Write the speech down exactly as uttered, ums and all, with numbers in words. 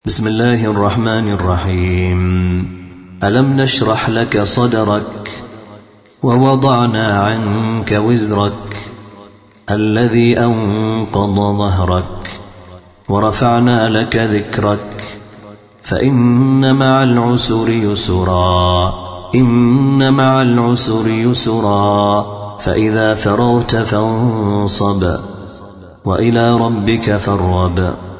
بسم الله الرحمن الرحيم. ألم نشرح لك صدرك ووضعنا عنك وزرك الذي أنقض ظهرك ورفعنا لك ذكرك فإن مع العسر يسرا إن مع العسر يسرا فإذا فرغت فانصب وإلى ربك فارغب.